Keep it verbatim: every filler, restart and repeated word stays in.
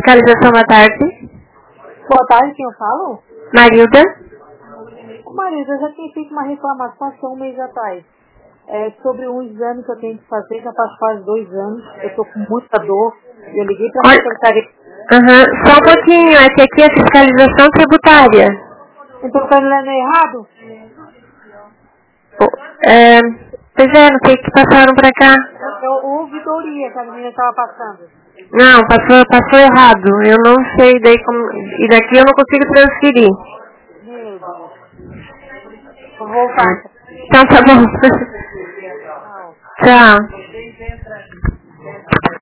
Fiscalização, boa tarde. Boa tarde, quem eu falo? Marilda. Marilda, eu já tinha feito uma reclamação há um mês atrás. É, sobre um exame que eu tenho que fazer, já faz quase dois anos. Eu estou com muita dor. Eu liguei para a secretaria. Uhum. Só um pouquinho, é que aqui é fiscalização tributária. Então tá lendo errado? É, pois é, não sei o que passaram pra cá. Eu ouvidoria que a menina estava passando. Não, passou, passou errado. Eu não sei daí como. E daqui eu não consigo transferir. Meu Deus. Vou voltar. Então tá bom. Tchau.